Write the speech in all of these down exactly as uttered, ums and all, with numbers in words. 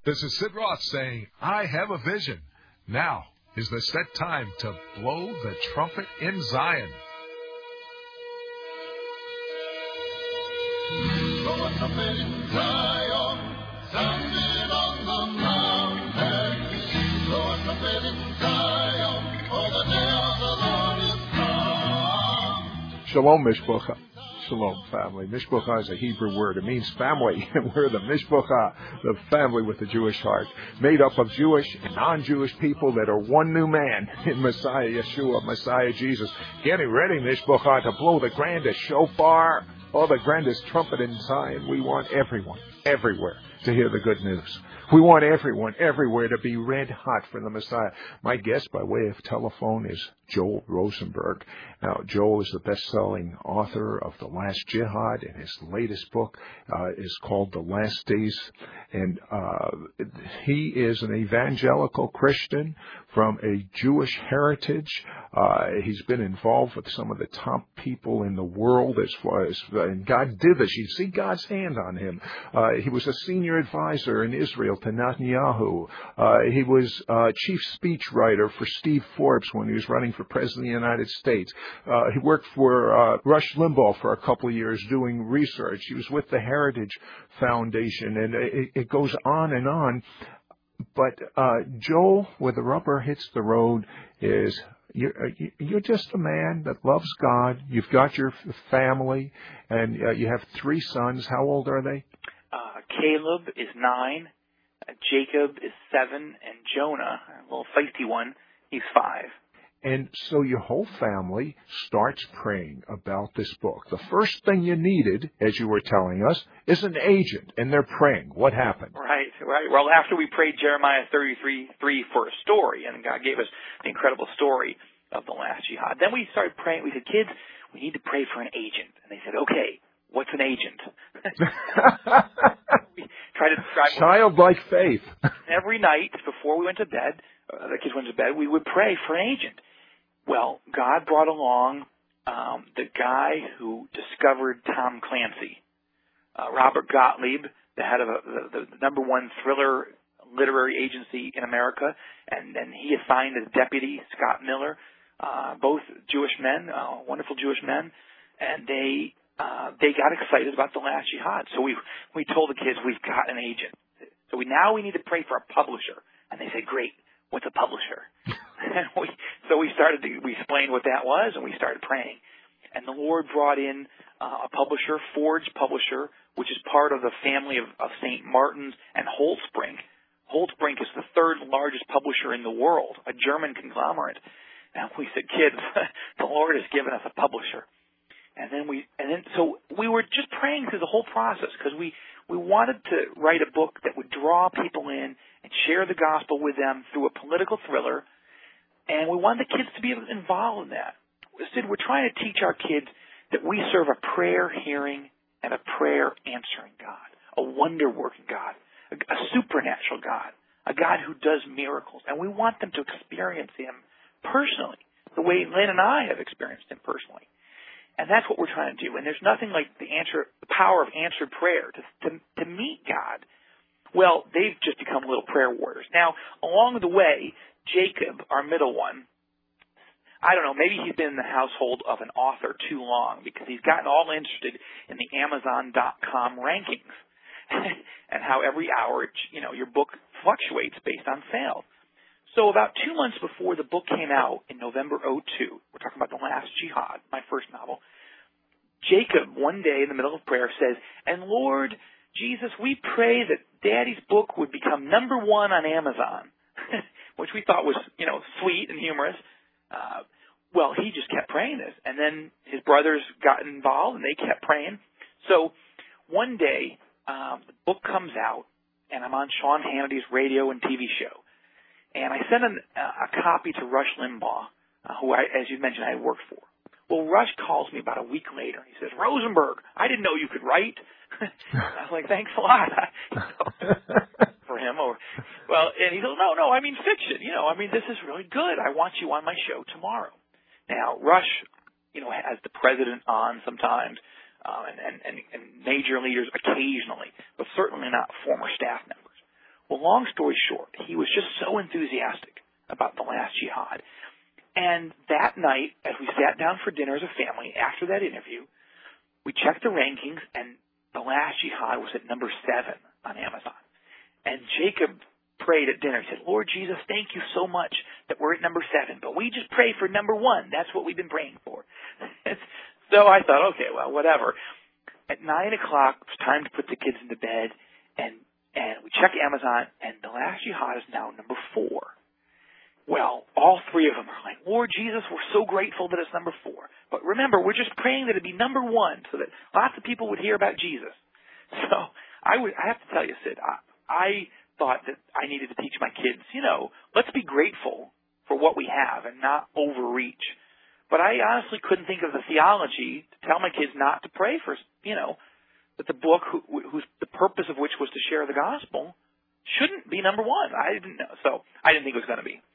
This is Sid Roth saying, I have a vision. Now is the set time to blow the trumpet in Zion. Blow a trumpet in Zion, sounded on the mountain. Blow a trumpet in Zion, for the day of the Lord is come. Shalom, Mishpocha. Shalom, family. Mishpocha is a Hebrew word. It means family. And we're the Mishpocha, the family with the Jewish heart, made up of Jewish and non-Jewish people that are one new man in Messiah Yeshua, Messiah Jesus. Getting ready, Mishpocha, to blow the grandest shofar, or the grandest trumpet in Zion. We want everyone, everywhere, to hear the good news. We want everyone, everywhere, to be red hot for the Messiah. My guest by way of telephone is Joel Rosenberg. Now, Joel is the best-selling author of The Last Jihad, and his latest book uh, is called The Last Days. And uh, he is an evangelical Christian from a Jewish heritage. Uh, he's been involved with some of the top people in the world as far as, and God did this. You see God's hand on him. Uh, he was a senior advisor in Israel to Netanyahu. Uh, he was uh, chief speechwriter for Steve Forbes when he was running for president of the United States. Uh, he worked for uh, Rush Limbaugh for a couple of years doing research. He was with the Heritage Foundation, and it, it goes on and on. But uh, Joel, where the rubber hits the road, is you're, you're just a man that loves God. You've got your family, and uh, you have three sons. How old are they? Uh, Caleb is nine, uh, Jacob is seven, and Jonah, a little feisty one, he's five. And so your whole family starts praying about this book. The first thing you needed, as you were telling us, is an agent, and they're praying. What happened? Right, right. Well, after we prayed Jeremiah thirty-three three for a story, and God gave us the incredible story of the last jihad, then we started praying. We said, kids, we need to pray for an agent. And they said, okay, what's an agent? We tried to describe childlike faith. Every night before we went to bed, uh, the kids went to bed, we would pray for an agent. Well, God brought along um, the guy who discovered Tom Clancy, uh, Robert Gottlieb, the head of a, the, the number one thriller literary agency in America, and then he assigned as deputy Scott Miller, uh, both Jewish men, uh, wonderful Jewish men, and they uh, they got excited about the last jihad. So we we told the kids, we've got an agent. So we now we need to pray for a publisher, and they said, great. What's a publisher? And we, so we started to, we explained what that was, and we started praying. And the Lord brought in uh, a publisher, Forge Publisher, which is part of the family of, of Saint Martin's and Holtzbrinck. Holtzbrinck is the third largest publisher in the world, a German conglomerate. And we said, kids, the Lord has given us a publisher. And then we, and then so we were just praying through the whole process because we, we wanted to write a book that would draw people in and share the gospel with them through a political thriller. And we wanted the kids to be involved in that. Sid, we're trying to teach our kids that we serve a prayer-hearing and a prayer-answering God, a wonder-working God, a, a supernatural God, a God who does miracles. And we want them to experience Him personally, the way Lynn and I have experienced Him personally. And that's what we're trying to do. And there's nothing like the answer, the power of answered prayer to, to, to meet God. Well, they've just become little prayer warriors. Now, along the way, Jacob, our middle one, I don't know, maybe he's been in the household of an author too long because he's gotten all interested in the Amazon dot com rankings and how every hour, you know, your book fluctuates based on sales. So about two months before the book came out in November oh two, we're talking about The Last Jihad, my first novel, Jacob, one day in the middle of prayer, says, and Lord Jesus, we pray that Daddy's book would become number one on Amazon, which we thought was, you know, sweet and humorous. Uh, well, he just kept praying this. And then his brothers got involved, and they kept praying. So one day, um, the book comes out, and I'm on Sean Hannity's radio and T V show. And I sent an, uh, a copy to Rush Limbaugh, uh, who, I, as you mentioned, I had worked for. Well, Rush calls me about a week later. He says, Rosenberg, I didn't know you could write. I was like, thanks a lot. For him. Or, well, and he goes, no, no, I mean fiction. You know, I mean, this is really good. I want you on my show tomorrow. Now, Rush, you know, has the president on sometimes, uh, and, and, and, and major leaders occasionally, but certainly not former staff members. Well, long story short, he was just so enthusiastic about The Last Jihad. And that night, as we sat down for dinner as a family after that interview, we checked the rankings, and The Last Jihad was at number seven on Amazon. And Jacob prayed at dinner. He said, Lord Jesus, thank you so much that we're at number seven, but we just pray for number one. That's what we've been praying for. So I thought, okay, well, whatever. At nine o'clock, it was time to put the kids into bed, and, and we check Amazon, and The Last Jihad is now number four. Well, all three of them are like, Lord Jesus, we're so grateful that it's number four. But remember, we're just praying that it be number one so that lots of people would hear about Jesus. So I would, I have to tell you, Sid, I, I thought that I needed to teach my kids, you know, let's be grateful for what we have and not overreach. But I honestly couldn't think of the theology to tell my kids not to pray for, you know, that the book, who, whose the purpose of which was to share the gospel, shouldn't be number one. I didn't know, so I didn't think it was going to be.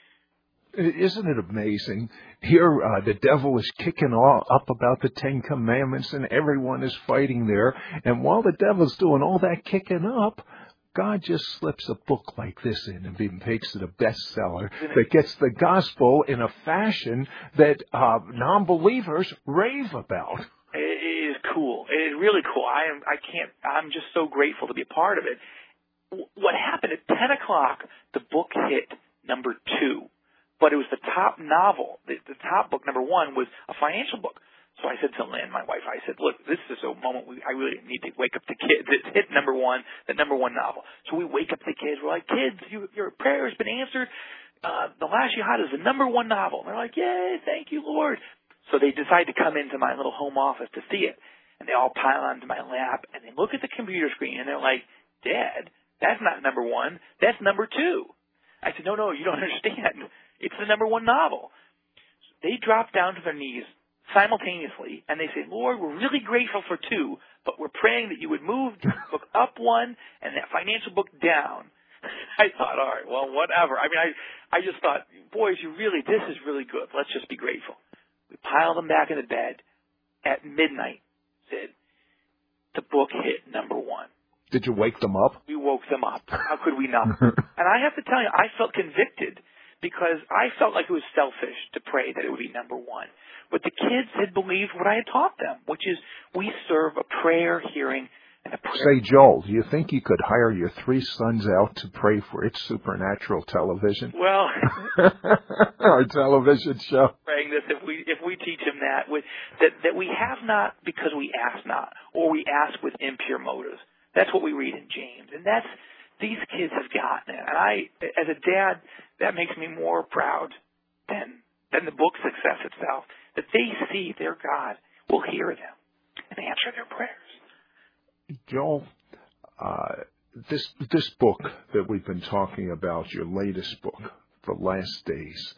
Isn't it amazing? Here, uh, the devil is kicking all up about the Ten Commandments, and everyone is fighting there. And while the devil's doing all that kicking up, God just slips a book like this in and even makes it a bestseller that gets the gospel in a fashion that uh, non-believers rave about. It is cool. It is really cool. I am. I can't. I'm just so grateful to be a part of it. What happened at ten o'clock? The book hit number two. But it was the top novel. The, the top book, number one, was a financial book. So I said to Lynn, my wife, I said, look, this is a moment we, I really need to wake up the kids. It's hit number one, the number one novel. So we wake up the kids. We're like, kids, you, your prayer has been answered. Uh, The Last Jihad is the number one novel. And they're like, yay, thank you, Lord. So they decide to come into my little home office to see it. And they all pile onto my lap, and they look at the computer screen, and they're like, Dad, that's not number one. That's number two. I said, no, no, you don't understand. It's the number one novel. They drop down to their knees simultaneously, and they say, Lord, we're really grateful for two, but we're praying that you would move the book up one and that financial book down. I thought, all right, well, whatever. I mean, I, I just thought, boys, you really, this is really good. Let's just be grateful. We piled them back into bed. At midnight, Sid, the book hit number one. Did you wake them up? We woke them up. How could we not? And I have to tell you, I felt convicted because I felt like it was selfish to pray that it would be number one. But the kids had believed what I had taught them, which is we serve a prayer hearing and a prayer. Say, Joel, do you think you could hire your three sons out to pray for It's Supernatural television? Well, our television show. Praying this, if we if we teach them that, with, that that we have not because we ask not, or we ask with impure motives. That's what we read in James, and that's these kids have gotten it. And I, as a dad, that makes me more proud than than the book success itself. That they see their God will hear them and answer their prayers. Joel, uh, this this book that we've been talking about, your latest book, The Last Days,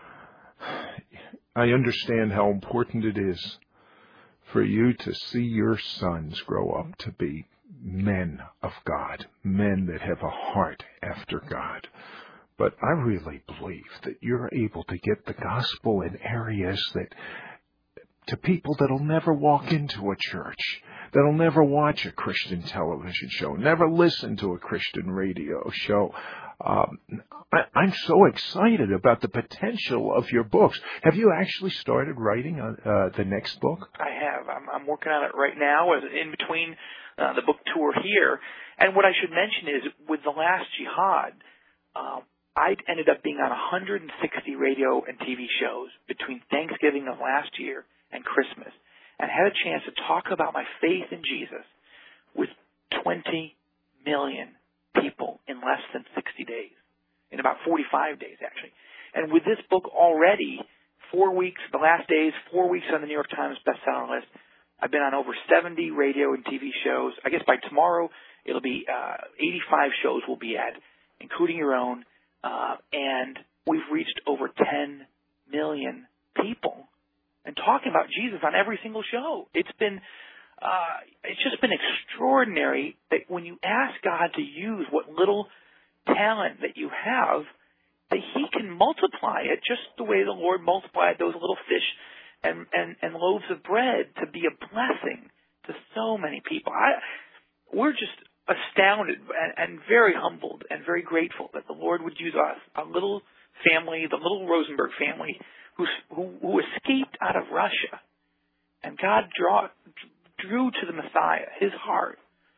I understand how important it is for you to see your sons grow up to be men of God, men that have a heart after God. But I really believe that you're able to get the gospel in areas that, to people that'll never walk into a church, that'll never watch a Christian television show, never listen to a Christian radio show. Um, I, I'm so excited about the potential of your books. Have you actually started writing on uh, the next book? I have. I'm, I'm working on it right now, as in between uh, the book tour here. And what I should mention is, with The Last Jihad, um, I ended up being on one hundred sixty radio and T V shows between Thanksgiving of last year and Christmas, and had a chance to talk about my faith in Jesus with twenty million people in less than sixty days, in about forty-five days, actually. And with this book already, four weeks, The Last Days, four weeks on the New York Times bestseller list, I've been on over seventy radio and T V shows. I guess by tomorrow, it'll be uh, eighty-five shows we'll be at, including your own. Uh, and we've reached over ten million people and talking about Jesus on every single show. It's been, uh, it's just been extraordinary that when you ask God to use what little talent that you have, that He can multiply it just the way the Lord multiplied those little fish and, and, and loaves of bread to be a blessing to so many people. I, we're just astounded and, and very humbled and very grateful that the Lord would use us, a little family, the little Rosenberg family, who, who, who escaped out of Russia. And God draw, drew to the Messiah his heart,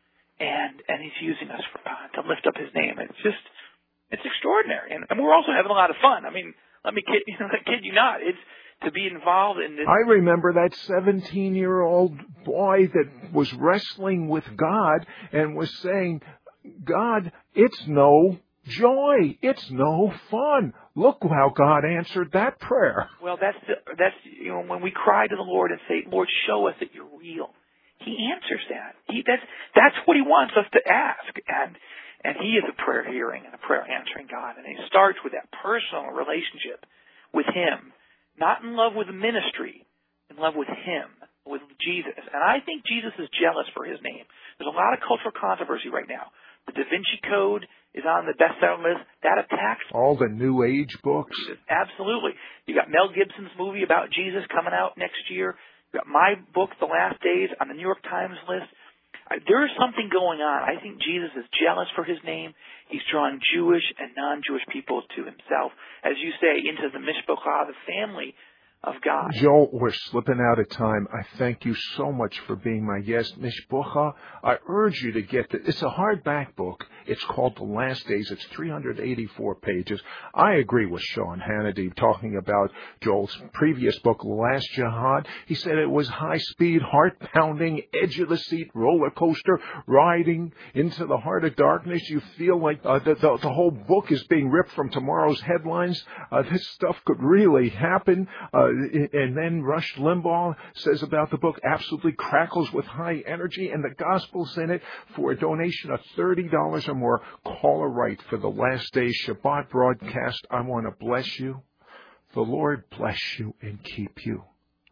and and he's using us for, uh, to lift up his name. It's just, it's extraordinary. And, and we're also having a lot of fun. I mean, let me kid, you know, kid you not. It's to be involved in this. I remember that seventeen-year-old boy that was wrestling with God and was saying, God, it's no joy. It's no fun. Look how God answered that prayer. Well, that's the, that's you know when we cry to the Lord and say, Lord, show us that you're real. He answers that. He that's that's what He wants us to ask, and and He is a prayer hearing and a prayer answering God, and it starts with that personal relationship with Him, not in love with the ministry, in love with Him, with Jesus. And I think Jesus is jealous for His name. There's a lot of cultural controversy right now. The Da Vinci Code is on the bestseller list. That attacks all the New Age books. Jesus. Absolutely. You got Mel Gibson's movie about Jesus coming out next year. You got my book, The Last Days, on the New York Times list. There is something going on. I think Jesus is jealous for His name. He's drawing Jewish and non-Jewish people to Himself, as you say, into the Mishpocha, the family of God. Joel, we're slipping out of time. I thank you so much for being my guest. Mishpocha, I urge you to get it. It's a hardback book. It's called The Last Days. It's three hundred eighty-four pages. I agree with Sean Hannity talking about Joel's previous book, The Last Jihad. He said it was high-speed, heart-pounding, edge-of-the-seat roller coaster riding into the heart of darkness. You feel like uh, the, the, the whole book is being ripped from tomorrow's headlines. Uh, this stuff could really happen. Uh, And then Rush Limbaugh says about the book, absolutely crackles with high energy, and the gospel's in it. For a donation of thirty dollars or more, call or write for the Last Days Shabbat broadcast. I want to bless you. The Lord bless you and keep you.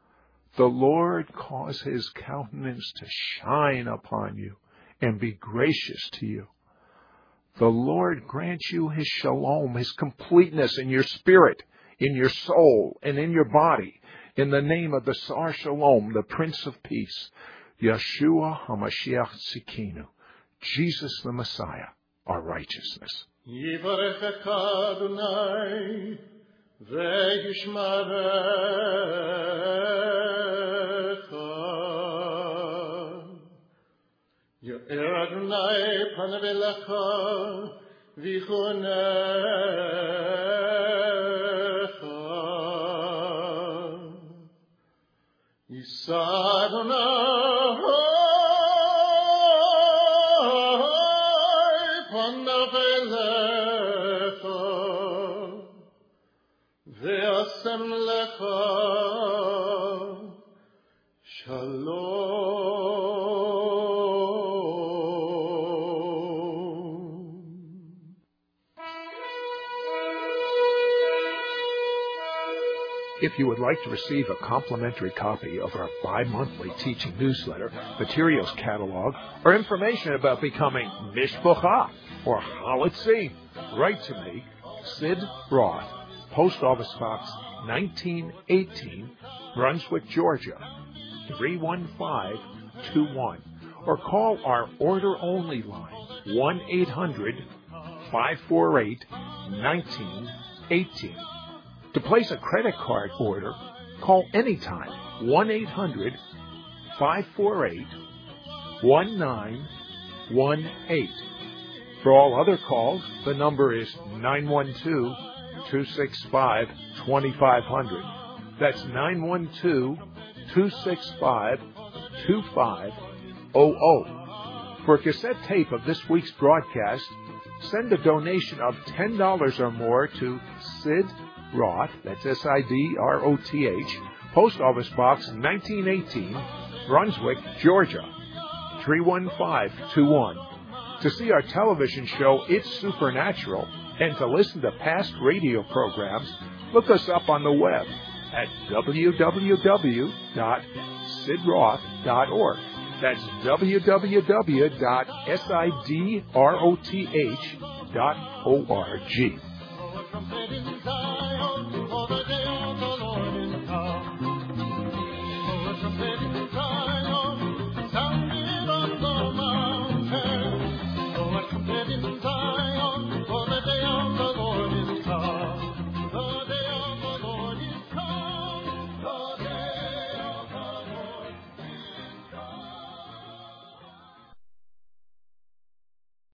The Lord cause His countenance to shine upon you and be gracious to you. The Lord grant you His shalom, His completeness in your spirit, in your soul, and in your body, in the name of the Sar Shalom, the Prince of Peace, Yeshua HaMashiach Tzidkenu, Jesus the Messiah, our righteousness. Yivarechecha Adonai ve'yishmarecha. Yo'er Adonai panav elecha v'yichunecha. Yisa Adonai panav elecha ve'asem lecha shalom. If you would like to receive a complimentary copy of our bi-monthly teaching newsletter, materials catalog, or information about becoming Mishpocha or Halitzi, write to me, Sid Roth, Post Office Box nineteen eighteen, Brunswick, Georgia, three one five two one, or call our order-only line, one eight hundred five four eight one nine one eight. To place a credit card order, call anytime, one eight hundred five four eight one nine one eight. For all other calls, the number is nine one two, two six five, two five zero zero. That's nine one two, two six five, two five zero zero. For a cassette tape of this week's broadcast, send a donation of ten dollars or more to Sid Roth, that's S I D R O T H, Post Office Box nineteen eighteen, Brunswick, Georgia, three one five two one. To see our television show, It's Supernatural, and to listen to past radio programs, look us up on the web at w w w dot sid roth dot org. That's w w w dot sid roth dot org. Trumpet in Zion, for the day of the Lord is come. Oh, trumpet in